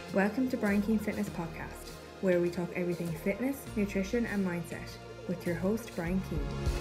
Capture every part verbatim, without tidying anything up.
Welcome to Brian Keane Fitness Podcast, where we talk everything fitness, nutrition and mindset with your host Brian Keane.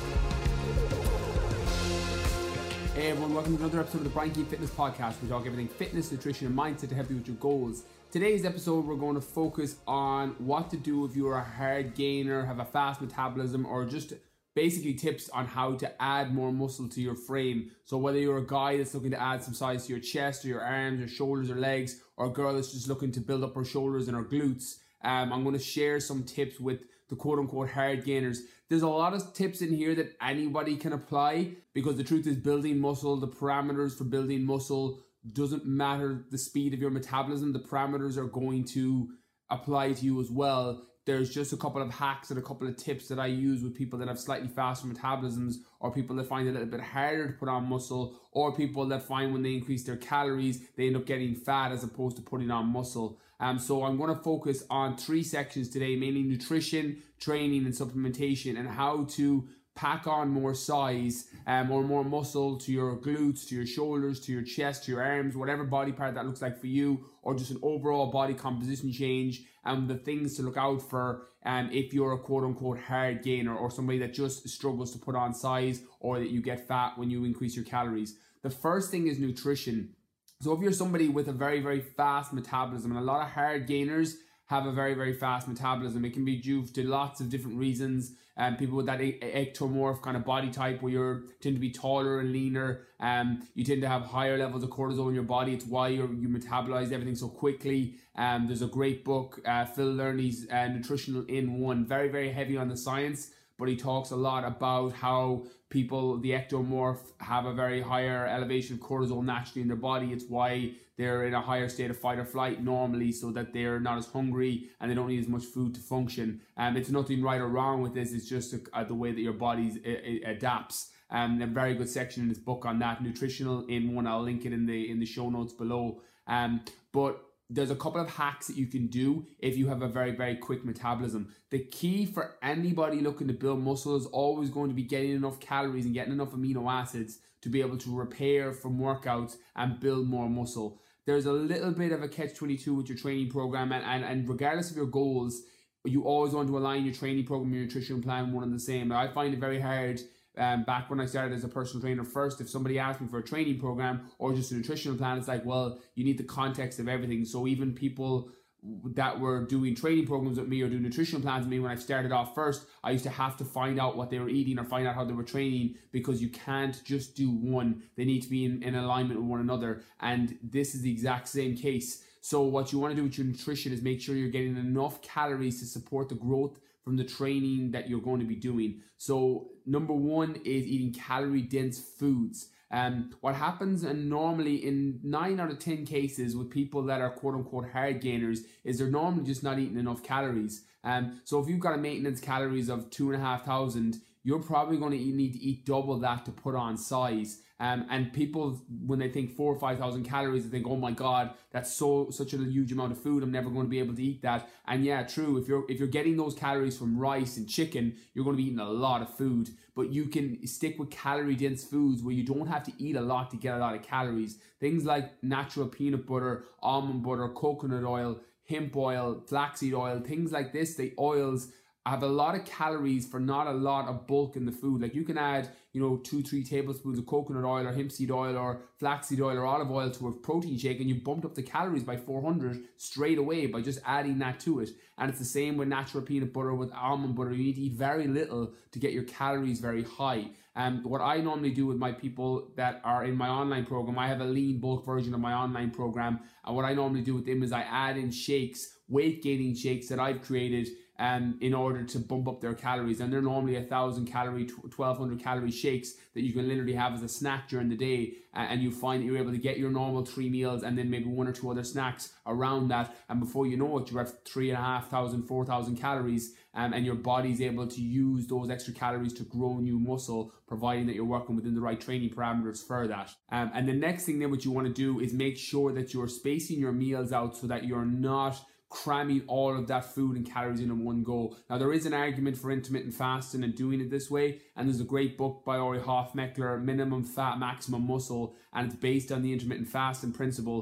Hey everyone, welcome to another episode of the Brian Keane Fitness Podcast. We talk everything fitness, nutrition and mindset to help you with your goals. Today's episode we're going to focus on what to do if you're a hard gainer, have a fast metabolism, or just basically tips on how to add more muscle to your frame. So whether you're a guy that's looking to add some size to your chest or your arms or shoulders or legs, or a girl that's just looking to build up her shoulders and her glutes, um, I'm going to share some tips with the quote-unquote hard gainers. There's a lot of tips in here that anybody can apply, because the truth is building muscle, the parameters for building muscle doesn't matter the speed of your metabolism. The parameters are going to apply to you as well. There's just a couple of hacks and a couple of tips that I use with people that have slightly faster metabolisms, or people that find it a little bit harder to put on muscle, or people that find when they increase their calories, they end up getting fat as opposed to putting on muscle. Um, so I'm going to focus on three sections today, mainly nutrition, training and supplementation, and how to pack on more size um, or more muscle to your glutes, to your shoulders, to your chest, to your arms, whatever body part that looks like for you, or just an overall body composition change, and the things to look out for um, if you're a quote-unquote hard gainer, or somebody that just struggles to put on size, or that you get fat when you increase your calories. The first thing is nutrition. So if you're somebody with a very, very fast metabolism, and a lot of hard gainers have a very, very fast metabolism, it can be due to lots of different reasons. Um, people with that e- ectomorph kind of body type, where you tend to be taller and leaner, um, you tend to have higher levels of cortisol in your body. It's why you're, you metabolize everything so quickly. Um, there's a great book, uh, Phil Learney's uh, Nutritional in One, very, very heavy on the science, but he talks a lot about how people, the ectomorph, have a very higher elevation of cortisol naturally in their body. It's why they're in a higher state of fight or flight normally, so that they're not as hungry and they don't need as much food to function. Um, it's nothing right or wrong with this. It's just uh, the way that your body uh, adapts. Um, a very good section in this book on that, Nutritional in One. I'll link it in the in the show notes below. Um, but there's a couple of hacks that you can do if you have a very, very quick metabolism. The key for anybody looking to build muscle is always going to be getting enough calories and getting enough amino acids to be able to repair from workouts and build more muscle. There's a little bit of a catch twenty-two with your training program, and, and, and regardless of your goals, you always want to align your training program and your nutrition plan one and the same. I find it very hard. Um, back when I started as a personal trainer first, if somebody asked me for a training program or just a nutritional plan, it's like, well, you need the context of everything. So even people that were doing training programs with me or doing nutritional plans with me, when I started off first, I used to have to find out what they were eating or find out how they were training, because you can't just do one. They need to be in, in alignment with one another. And this is the exact same case. So what you want to do with your nutrition is make sure you're getting enough calories to support the growth from the training that you're going to be doing. So number one is eating calorie dense foods. Um, what happens, and normally in nine out of ten cases with people that are quote unquote hard gainers, is they're normally just not eating enough calories. Um, so if you've got a maintenance calories of two and a half thousand, you're probably going to need to eat double that to put on size. Um, and people, when they think four or five thousand calories, they think, oh my God, that's so such a huge amount of food. I'm never going to be able to eat that. And yeah, true. If you're if you're getting those calories from rice and chicken, you're going to be eating a lot of food. But you can stick with calorie dense foods where you don't have to eat a lot to get a lot of calories. Things like natural peanut butter, almond butter, coconut oil, hemp oil, flaxseed oil, things like this. The oils have a lot of calories for not a lot of bulk in the food. Like you can add, you know, two, three tablespoons of coconut oil or hemp seed oil or flaxseed oil or olive oil to a protein shake, and you bumped up the calories by four hundred straight away by just adding that to it. And it's the same with natural peanut butter, with almond butter. You need to eat very little to get your calories very high. And um, what I normally do with my people that are in my online program, I have a lean bulk version of my online program. And what I normally do with them is I add in shakes, weight gaining shakes that I've created um, in order to bump up their calories. And they're normally a thousand calorie, twelve hundred calorie shakes that you can literally have as a snack during the day. And you find that you're able to get your normal three meals and then maybe one or two other snacks around that. And before you know it, you're at three and a half thousand, four thousand calories. Um, and your body's able to use those extra calories to grow new muscle, providing that you're working within the right training parameters for that. Um, and the next thing then what you want to do is make sure that you're spacing your meals out so that you're not cramming all of that food and calories in in one go. Now, there is an argument for intermittent fasting and doing it this way, and there's a great book by Ori Hofmeckler, Minimum Fat, Maximum Muscle, and it's based on the intermittent fasting principle.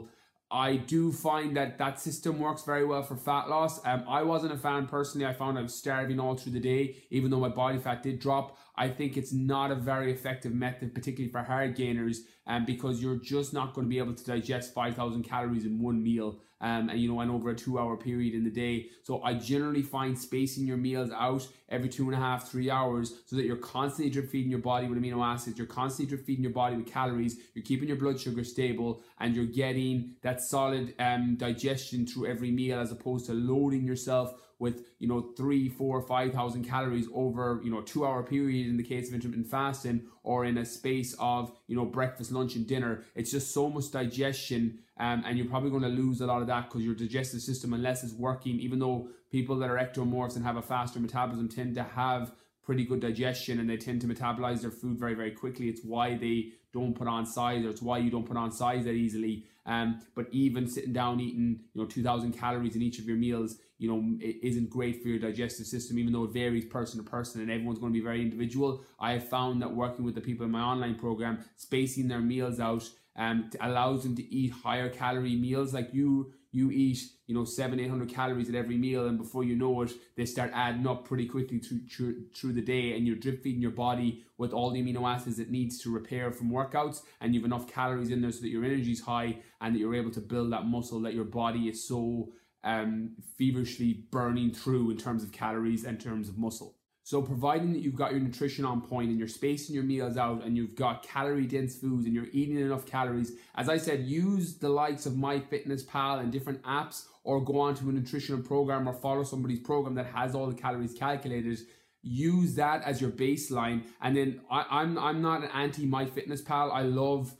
I do find that that system works very well for fat loss. Um, I wasn't a fan personally. I found I was starving all through the day, even though my body fat did drop. I think it's not a very effective method, particularly for hard gainers, um, because you're just not going to be able to digest five thousand calories in one meal, um, and you know, and over a two-hour period in the day. So I generally find spacing your meals out every two and a half, three hours, so that you're constantly drip feeding your body with amino acids, you're constantly drip feeding your body with calories, you're keeping your blood sugar stable, and you're getting that solid um, digestion through every meal, as opposed to loading yourself with, you know, three, four, five thousand calories over, you know, a two hour period in the case of intermittent fasting, or in a space of, you know, breakfast, lunch and dinner. It's just so much digestion, um, and you're probably going to lose a lot of that because your digestive system, unless it's working, even though people that are ectomorphs and have a faster metabolism tend to have pretty good digestion and they tend to metabolize their food very, very quickly. It's why they don't put on size, or it's why you don't put on size that easily. Um, but even sitting down eating, you know, two thousand calories in each of your meals, you know, it isn't great for your digestive system, even though it varies person to person and everyone's going to be very individual. I have found that working with the people in my online program, spacing their meals out um, allows them to eat higher calorie meals. Like you, you eat, you know, seven, eight hundred calories at every meal, and before you know it, they start adding up pretty quickly through, through, through the day, and you're drip feeding your body with all the amino acids it needs to repair from workouts, and you have enough calories in there so that your energy is high and that you're able to build that muscle that your body is so um, feverishly burning through in terms of calories and in terms of muscle. So providing that you've got your nutrition on point and you're spacing your meals out and you've got calorie dense foods and you're eating enough calories, as I said, use the likes of MyFitnessPal and different apps, or go on to a nutritional program or follow somebody's program that has all the calories calculated. Use that as your baseline. And then I, I'm, I'm not an anti MyFitnessPal. I love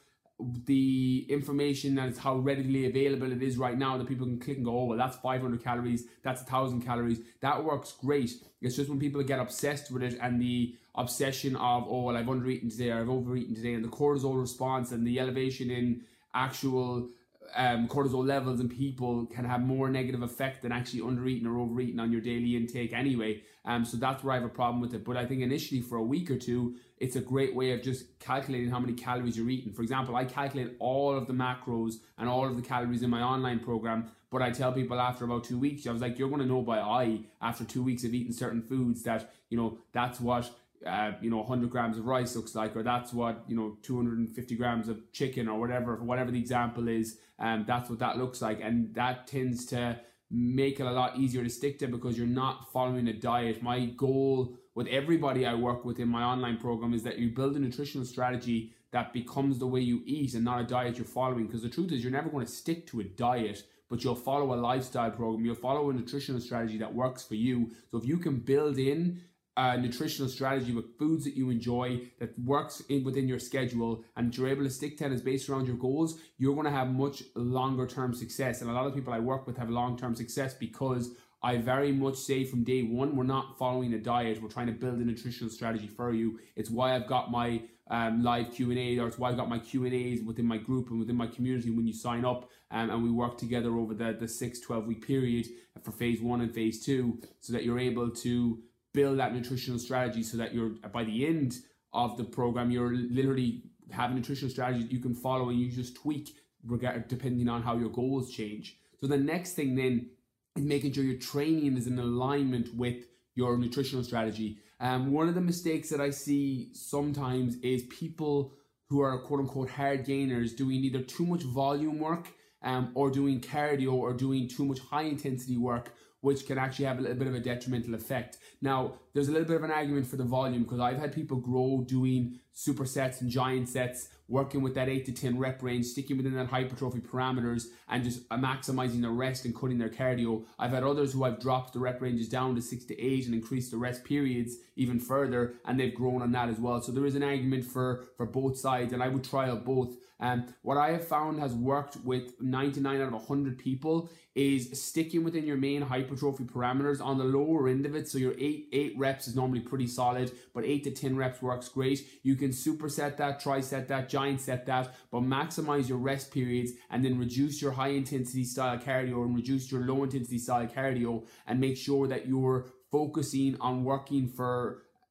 the information and it's how readily available it is right now, that people can click and go, oh well, that's five hundred calories, that's a thousand calories. That works great. It's just when people get obsessed with it, and the obsession of, oh well, I've undereaten today or I've overeaten today, and the cortisol response and the elevation in actual um, cortisol levels in people can have more negative effect than actually undereating or overeating on your daily intake anyway. Um, so that's where I have a problem with it. But I think initially for a week or two, it's a great way of just calculating how many calories you're eating. For example, I calculate all of the macros and all of the calories in my online program, but I tell people after about two weeks, I was like, you're going to know by eye after two weeks of eating certain foods that, you know, that's what Uh, you know, one hundred grams of rice looks like, or that's what, you know, two hundred fifty grams of chicken, or whatever, whatever the example is, um, that's what that looks like. And that tends to make it a lot easier to stick to, because you're not following a diet. My goal with everybody I work with in my online program is that you build a nutritional strategy that becomes the way you eat and not a diet you're following. Because the truth is, you're never going to stick to a diet, but you'll follow a lifestyle program. You'll follow a nutritional strategy that works for you. So if you can build in a nutritional strategy with foods that you enjoy, that works in within your schedule, and you're able to stick to it, is based around your goals, you're going to have much longer term success. And a lot of people I work with have long term success because I very much say from day one, we're not following a diet, we're trying to build a nutritional strategy for you. It's why I've got my um, live Q and A, or it's why I've got my Q and A's within my group and within my community when you sign up, um, and we work together over the, the six, twelve week period for phase one and phase two, so that you're able to build that nutritional strategy, so that you're, by the end of the program, you're literally have a nutritional strategy that you can follow, and you just tweak regard, depending on how your goals change. So the next thing then is making sure your training is in alignment with your nutritional strategy. Um, one of the mistakes that I see sometimes is people who are quote unquote hard gainers doing either too much volume work um, or doing cardio, or doing too much high intensity work, which can actually have a little bit of a detrimental effect. Now, there's a little bit of an argument for the volume, because I've had people grow doing supersets and giant sets, working with that eight to ten rep range, sticking within that hypertrophy parameters, and just maximizing their rest and cutting their cardio. I've had others who I've dropped the rep ranges down to six to eight and increased the rest periods even further, and they've grown on that as well. So there is an argument for, for both sides, and I would trial both. Um, what I have found has worked with ninety-nine out of one hundred people is sticking within your main hypertrophy parameters on the lower end of it. So your eight, eight reps is normally pretty solid, but eight to ten reps works great. You can superset that, triset that, giant set that, but maximize your rest periods, and then reduce your high intensity style cardio and reduce your low intensity style cardio, and make sure that you're focusing on working for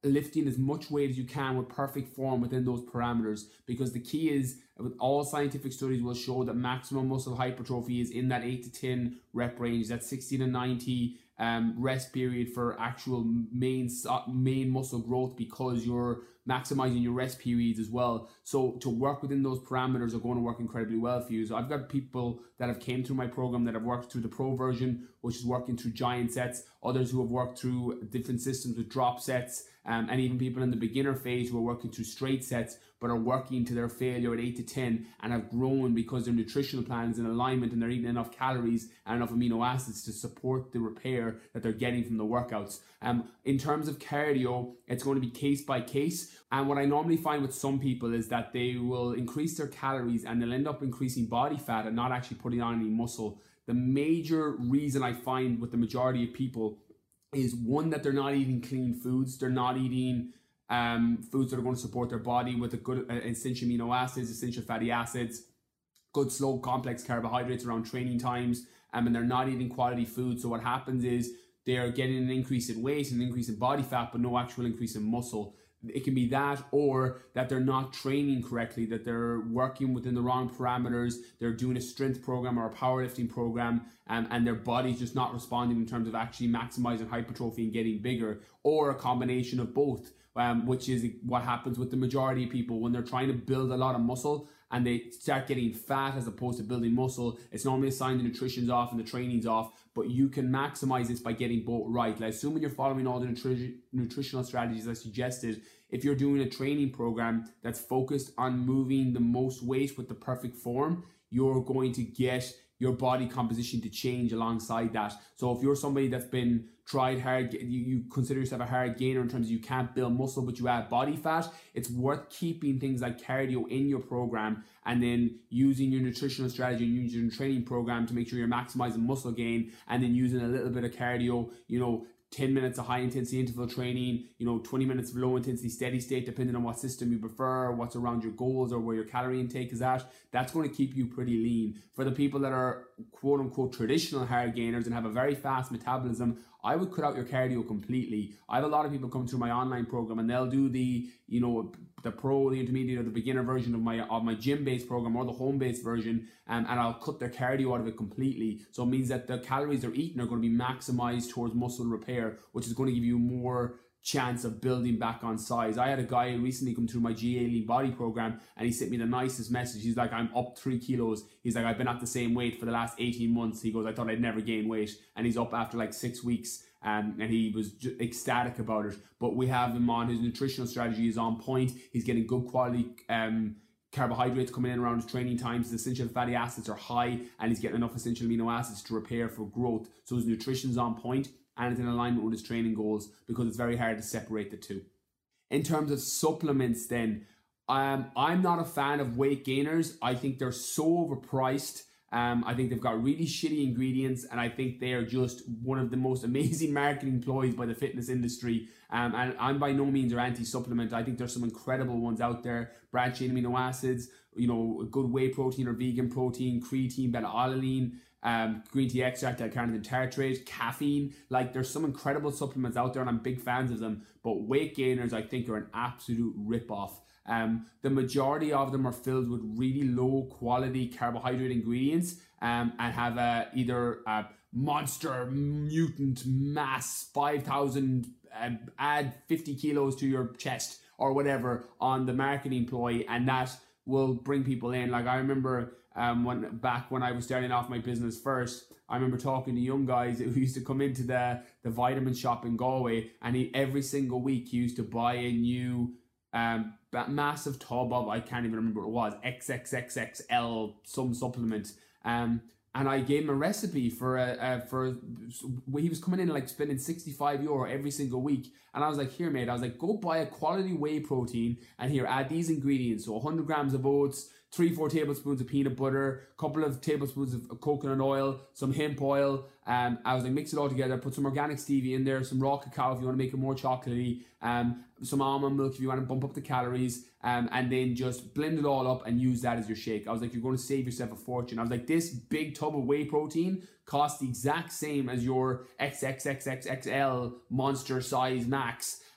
lifting as much weight as you can with perfect form within those parameters, because the key is, with all scientific studies will show that maximum muscle hypertrophy is in that eight to ten rep range, that sixty to ninety um, rest period for actual main main muscle growth, because you're maximizing your rest periods as well. So to work within those parameters are going to work incredibly well for you. So I've got people that have came through my program that have worked through the pro version, which is working through giant sets, others who have worked through different systems with drop sets, um, and even people in the beginner phase who are working through straight sets but are working to their failure at eight to ten and have grown because their nutritional plan is in alignment and they're eating enough calories and enough amino acids to support the repair that they're getting from the workouts. Um, in terms of cardio, it's going to be case by case. And what I normally find with some people is that they will increase their calories and they'll end up increasing body fat and not actually putting on any muscle. The major reason I find with the majority of people is, one, that they're not eating clean foods. They're not eating um, foods that are going to support their body with a good uh, essential amino acids, essential fatty acids, good slow complex carbohydrates around training times, um, and they're not eating quality food. So what happens is they're getting an increase in weight, an increase in body fat, but no actual increase in muscle. It can be that, or that they're not training correctly, that they're working within the wrong parameters, they're doing a strength program or a powerlifting program, um, and their body's just not responding in terms of actually maximizing hypertrophy and getting bigger, or a combination of both, um, which is what happens with the majority of people when they're trying to build a lot of muscle and they start getting fat as opposed to building muscle. It's normally a sign the nutrition's off and the training's off, but you can maximize this by getting both right. Like, assuming you're following all the nutri- nutritional strategies I suggested, if you're doing a training program that's focused on moving the most weight with the perfect form, you're going to get your body composition to change alongside that. So if you're somebody that's been tried hard, you, you consider yourself a hard gainer in terms of you can't build muscle but you add body fat, it's worth keeping things like cardio in your program and then using your nutritional strategy and using your training program to make sure you're maximizing muscle gain, and then using a little bit of cardio, you know, ten minutes of high intensity interval training, you know, twenty minutes of low intensity steady state, depending on what system you prefer, what's around your goals or where your calorie intake is at. That's going to keep you pretty lean. For the people that are quote unquote traditional hard gainers and have a very fast metabolism, I would cut out your cardio completely. I have a lot of people come through my online program and they'll do the, you know, the pro, the intermediate, or the beginner version of my of my gym-based program or the home-based version, um, and I'll cut their cardio out of it completely. So it means that the calories they're eating are going to be maximized towards muscle repair, which is going to give you more chance of building back on size. I had a guy recently come through my G A Lean Body program and he sent me the nicest message. He's like, I'm up three kilos. He's like, I've been at the same weight for the last eighteen months. He goes, I thought I'd never gain weight. And he's up after like six weeks. Um, and he was just ecstatic about it. But we have him on, his nutritional strategy is on point. He's getting good quality um, carbohydrates coming in around his training times. His essential fatty acids are high and he's getting enough essential amino acids to repair for growth. So his nutrition's on point and it's in alignment with his training goals, because it's very hard to separate the two. In terms of supplements then, um, I'm not a fan of weight gainers. I think they're so overpriced. Um, I think they've got really shitty ingredients, and I think they are just one of the most amazing marketing ploys by the fitness industry. Um, and I'm by no means are anti-supplement. I think there's some incredible ones out there. Branched chain amino acids, you know, good whey protein or vegan protein, creatine, beta-alanine, um, green tea extract, L-carnitine tartrate, caffeine. Like, there's some incredible supplements out there, and I'm big fans of them. But weight gainers, I think, are an absolute rip-off. Um, the majority of them are filled with really low quality carbohydrate ingredients, um, and have a, either a monster mutant mass five thousand, uh, add fifty kilos to your chest or whatever on the marketing ploy, and that will bring people in. Like, I remember um, when back when I was starting off my business first, I remember talking to young guys who used to come into the, the vitamin shop in Galway, and he, every single week he used to buy a new Um, that massive tub of, I can't even remember what it was, X X X X L, some supplement. Um, and I gave him a recipe for a, a for he was coming in like spending sixty-five euro every single week. And I was like, here, mate, I was like, go buy a quality whey protein and here, add these ingredients. So one hundred grams of oats, three, four tablespoons of peanut butter, a couple of tablespoons of coconut oil, some hemp oil. Um, I was like, mix it all together, put some organic stevia in there, some raw cacao if you want to make it more chocolatey, um, some almond milk if you want to bump up the calories, um, and then just blend it all up and use that as your shake. I was like, you're going to save yourself a fortune. I was like, this big tub of whey protein costs the exact same as your X X X X X L monster size max.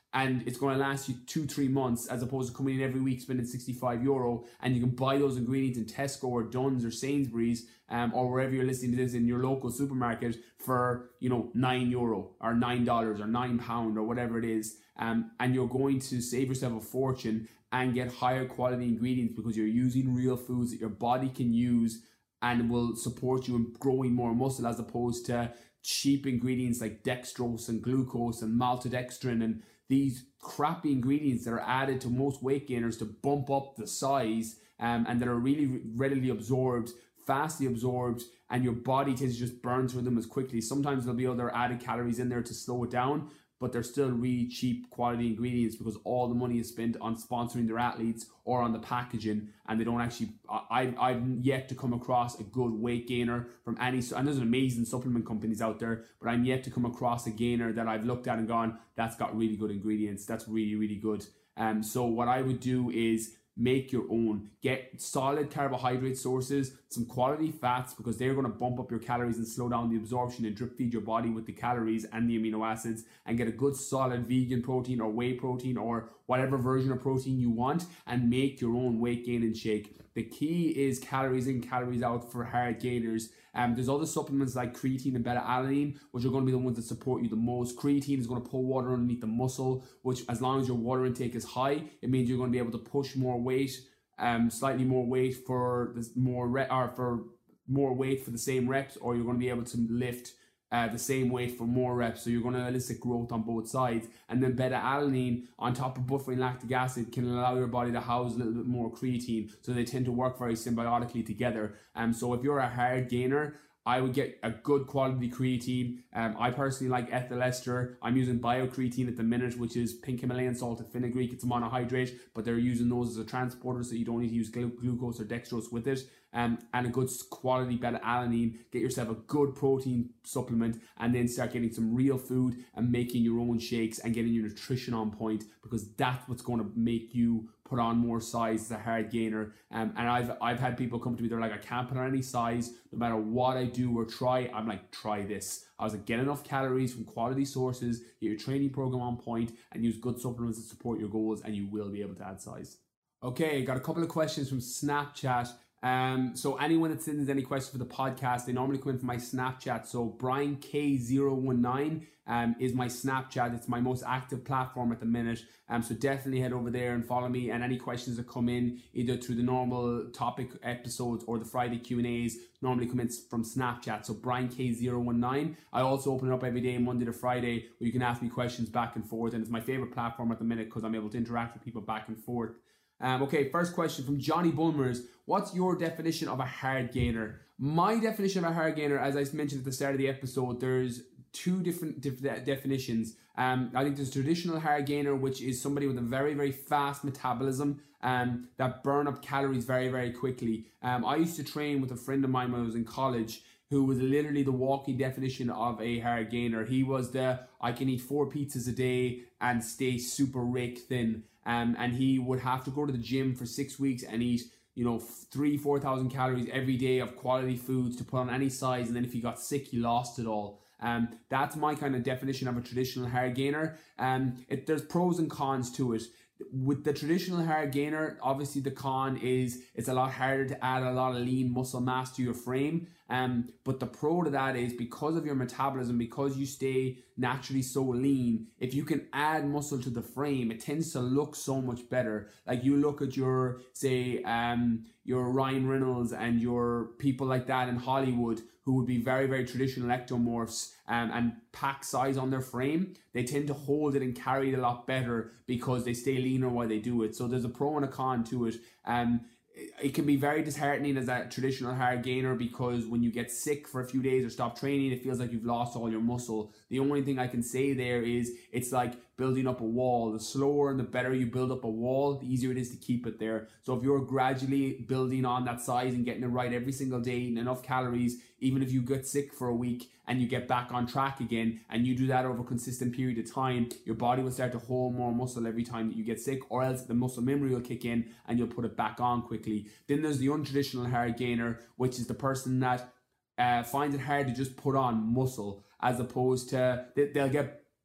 and it's going to last you two, three months, as opposed to coming in every week spending sixty-five euro, and you can buy those ingredients in Tesco or Dunnes or Sainsbury's, um, or wherever you're listening to this in your local supermarket for, you know, nine euro or nine dollars or nine pound or whatever it is, um, and you're going to save yourself a fortune and get higher quality ingredients because you're using real foods that your body can use and will support you in growing more muscle, as opposed to cheap ingredients like dextrose and glucose and maltodextrin and these crappy ingredients that are added to most weight gainers to bump up the size, um, and that are really readily absorbed, fastly absorbed, and your body tends to just burn through them as quickly. Sometimes there'll be other added calories in there to slow it down, but they're still really cheap quality ingredients because all the money is spent on sponsoring their athletes or on the packaging, and they don't actually, I, I've yet to come across a good weight gainer from any, and there's amazing supplement companies out there, but I'm yet to come across a gainer that I've looked at and gone, that's got really good ingredients, that's really, really good. Um, so what I would do is make your own. Get solid carbohydrate sources, some quality fats, because they're going to bump up your calories and slow down the absorption and drip feed your body with the calories and the amino acids, and get a good solid vegan protein or whey protein or whatever version of protein you want, and make your own weight gaining shake. The key is calories in, calories out for hard gainers. Um, there's other supplements like creatine and beta-alanine, which are going to be the ones that support you the most. Creatine is going to pull water underneath the muscle, which, as long as your water intake is high, it means you're going to be able to push more weight, um, slightly more weight for this more re- or for more weight for the same reps, or you're going to be able to lift Uh, the same weight for more reps, so you're going to elicit growth on both sides. And then beta-alanine on top of buffering lactic acid can allow your body to house a little bit more creatine, so they tend to work very symbiotically together. Um, so if you're a hard gainer, I would get a good quality creatine. Um, I personally like ethyl ester. I'm using BioCreatine at the minute, which is pink Himalayan salt and fenugreek. It's a monohydrate, but they're using those as a transporter, so you don't need to use glu- glucose or dextrose with it. Um, and a good quality beta-alanine. Get yourself a good protein supplement, and then start getting some real food and making your own shakes and getting your nutrition on point, because that's what's going to make you put on more size as a hard gainer. Um, and I've I've had people come to me, they're like, I can't put on any size, no matter what I do or try. I'm like, try this. I was like, get enough calories from quality sources, get your training program on point, and use good supplements that support your goals, and you will be able to add size. Okay, got a couple of questions from Snapchat. Um, so anyone that sends any questions for the podcast, they normally come in from my Snapchat. So Brian K zero one nine um, is my Snapchat. It's my most active platform at the minute. Um, so definitely head over there and follow me. And any questions that come in, either through the normal topic episodes or the Friday Q and A's, normally come in from Snapchat. So Brian K zero one nine. I also open it up every day, Monday to Friday, where you can ask me questions back and forth. And it's my favorite platform at the minute because I'm able to interact with people back and forth. Um, okay, first question from Johnny Bulmers. What's your definition of a hard gainer? My definition of a hard gainer, as I mentioned at the start of the episode, there's two different def- definitions. Um, I think there's traditional hard gainer, which is somebody with a very, very fast metabolism um, that burn up calories very, very quickly. Um, I used to train with a friend of mine when I was in college, who was literally the walking definition of a hard gainer. He was the, I can eat four pizzas a day and stay super rake thin. Um, and he would have to go to the gym for six weeks and eat, you know, three, four thousand calories every day of quality foods to put on any size. And then if he got sick, he lost it all. Um, that's my kind of definition of a traditional hard gainer. Um, it, there's pros and cons to it. With the traditional hard gainer, obviously the con is it's a lot harder to add a lot of lean muscle mass to your frame. Um, but the pro to that is because of your metabolism, because you stay naturally so lean, if you can add muscle to the frame, it tends to look so much better. Like you look at your, say, um, your Ryan Reynolds and your people like that in Hollywood who would be very, very traditional ectomorphs um, and pack size on their frame, they tend to hold it and carry it a lot better because they stay leaner while they do it. So there's a pro and a con to it. Um, It can be very disheartening as a traditional hard gainer because when you get sick for a few days or stop training, it feels like you've lost all your muscle. The only thing I can say there is it's like building up a wall. The slower and the better you build up a wall, the easier it is to keep it there. So if you're gradually building on that size and getting it right every single day, eating enough calories, even if you get sick for a week and you get back on track again and you do that over a consistent period of time, your body will start to hold more muscle every time that you get sick, or else the muscle memory will kick in and you'll put it back on quickly. Then there's the untraditional hard gainer, which is the person that uh, finds it hard to just put on muscle, as opposed to they, they'll get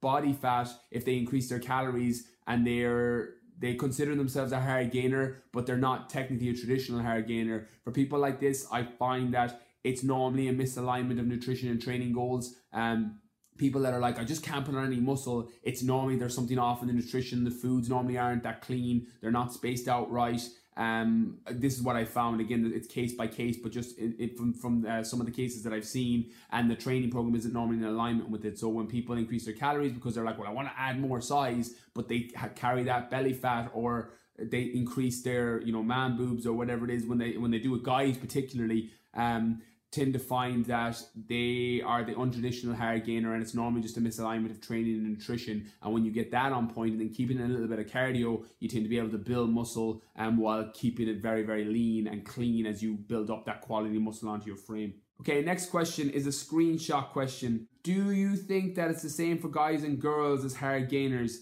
body fat if they increase their calories and they're they consider themselves a hard gainer, but they're not technically a traditional hard gainer. For people like this, I find that it's normally a misalignment of nutrition and training goals. Um, people that are like, I just can't put on any muscle, it's normally there's something off in the nutrition. The foods normally aren't that clean. They're not spaced out right. Um, this is what I found. Again, it's case by case, but just it, it from from uh, some of the cases that I've seen, and the training program isn't normally in alignment with it. So when people increase their calories because they're like, well, I want to add more size, but they ha- carry that belly fat, or they increase their, you know, man boobs or whatever it is, when they when they do it, guys particularly, um, tend to find that they are the untraditional hard gainer, and it's normally just a misalignment of training and nutrition. And when you get that on point and then keeping a little bit of cardio, you tend to be able to build muscle, um, while keeping it very, very lean and clean as you build up that quality muscle onto your frame. Okay, next question is a screenshot question. Do you think that it's the same for guys and girls as hard gainers?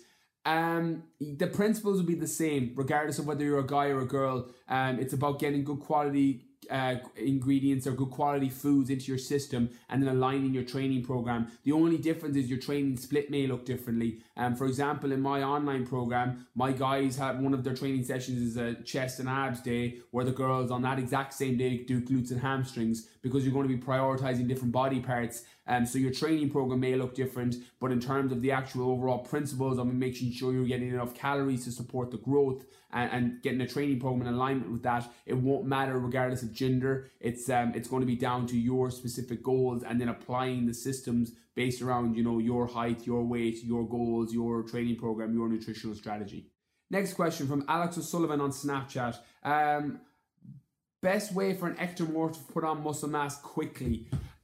Um, the principles will be the same regardless of whether you're a guy or a girl. Um, it's about getting good quality Uh, ingredients or good quality foods into your system, and then aligning your training program. The only difference is your training split may look differently. Um, for example, in my online program, my guys have one of their training sessions is a chest and abs day, where the girls on that exact same day do glutes and hamstrings, because you're going to be prioritizing different body parts. Um, so your training program may look different, but in terms of the actual overall principles, I'm making sure you're getting enough calories to support the growth, and, and getting a training program in alignment with that. It won't matter regardless of gender. It's um, it's going to be down to your specific goals, and then applying the systems based around, you know, your height, your weight, your goals, your training program, your nutritional strategy. Next question from Alex O'Sullivan on Snapchat. Um, best way for an ectomorph to put on muscle mass quickly.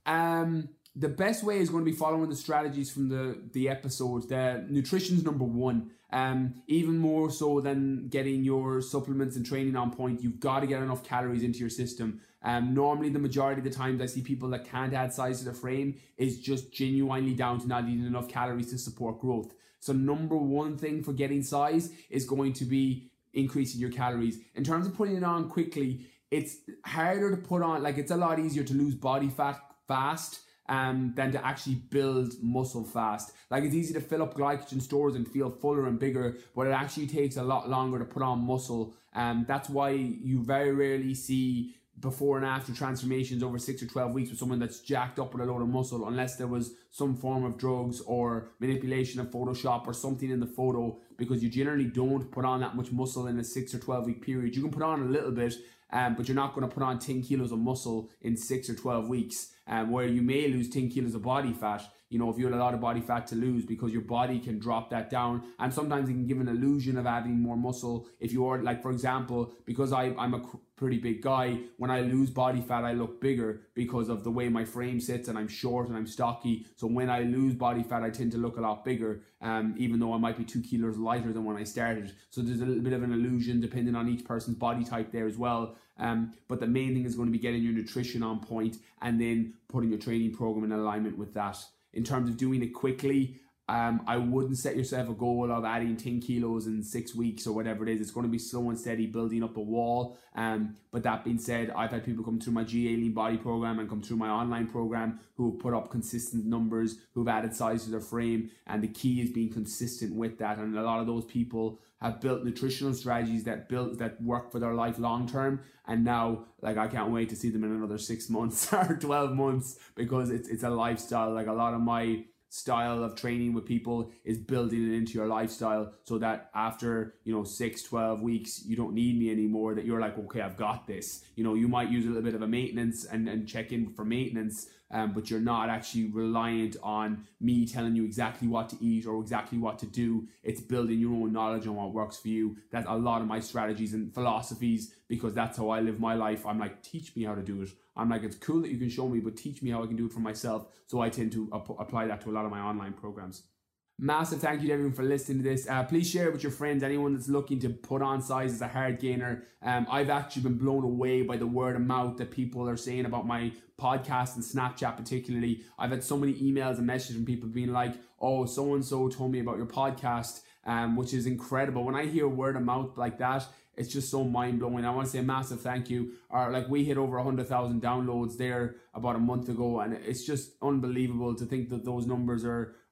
Um, the best way is going to be following the strategies from the, the episodes. The nutrition's number one. Um, even more so than getting your supplements and training on point, you've got to get enough calories into your system. Um, normally, the majority of the times I see people that can't add size to their frame is just genuinely down to not eating enough calories to support growth. So number one thing for getting size is going to be increasing your calories. In terms of putting it on quickly, it's harder to put on, like it's a lot easier to lose body fat fast um, than to actually build muscle fast. Like it's easy to fill up glycogen stores and feel fuller and bigger, but it actually takes a lot longer to put on muscle. Um, that's why you very rarely see before and after transformations over six or twelve weeks with someone that's jacked up with a load of muscle, unless there was some form of drugs or manipulation of Photoshop or something in the photo, because you generally don't put on that much muscle in a six or twelve week period. You can put on a little bit, um, but you're not going to put on ten kilos of muscle in six or twelve weeks, um, where you may lose ten kilos of body fat. You know, if you have a lot of body fat to lose, because your body can drop that down, and sometimes it can give an illusion of adding more muscle. If you are, like for example, because I, I'm a pretty big guy, when I lose body fat I look bigger because of the way my frame sits, and I'm short and I'm stocky. So when I lose body fat I tend to look a lot bigger, um, even though I might be two kilos lighter than when I started. So there's a little bit of an illusion depending on each person's body type there as well. Um, but the main thing is going to be getting your nutrition on point, and then putting your training program in alignment with that. In terms of doing it quickly, um, I wouldn't set yourself a goal of adding ten kilos in six weeks or whatever it is. It's going to be slow and steady, building up a wall. Um, but that being said, I've had people come through my G A Lean Body program and come through my online program who have put up consistent numbers, who've added size to their frame. And the key is being consistent with that. And a lot of those people have built nutritional strategies that built that work for their life long term. And now, like, I can't wait to see them in another six months or twelve months, because it's it's a lifestyle. Like, a lot of my style of training with people is building it into your lifestyle, so that after, you know, six, twelve weeks, you don't need me anymore, that you're like, okay, I've got this. You know, you might use a little bit of a maintenance and, and check in for maintenance, um, but you're not actually reliant on me telling you exactly what to eat or exactly what to do. It's building your own knowledge on what works for you. That's a lot of my strategies and philosophies, because that's how I live my life. I'm like, teach me how to do it. I'm like, it's cool that you can show me, but teach me how I can do it for myself. So I tend to ap- apply that to a lot of my online programs. Massive thank you to everyone for listening to this. Uh, please share it with your friends, anyone that's looking to put on size as a hard gainer. Um, I've actually been blown away by the word of mouth that people are saying about my podcast and Snapchat particularly. I've had so many emails and messages from people being like, oh, so-and-so told me about your podcast, um, which is incredible. When I hear word of mouth like that, it's just so mind-blowing. I want to say a massive thank you. Or like, we hit over one hundred thousand downloads there about a month ago, and it's just unbelievable to think that those numbers are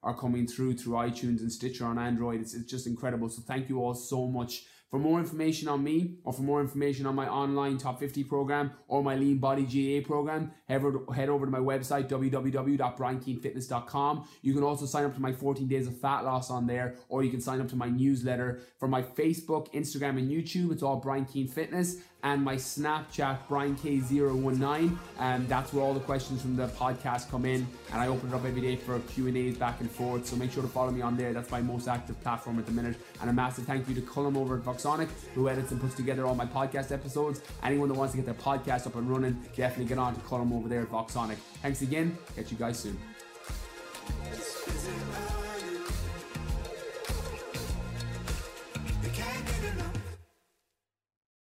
are coming through through iTunes and Stitcher on Android. It's, it's just incredible. So thank you all so much. For more information on me, or for more information on my online top fifty program or my lean body G A A program, head over, head over to my website, w w w dot brian keane fitness dot com. You can also sign up to my fourteen days of fat loss on there, or you can sign up to my newsletter. For my Facebook, Instagram, and YouTube, it's all Brian Keane Fitness. And my Snapchat, Brian K zero one nine, and that's where all the questions from the podcast come in, and I open it up every day for Q and A's back and forth, so make sure to follow me on there. That's my most active platform at the minute. And a massive thank you to Cullum over at Voxonic, who edits and puts together all my podcast episodes. Anyone that wants to get their podcast up and running, definitely get on to Cullum over there at Voxonic. Thanks again, catch you guys soon.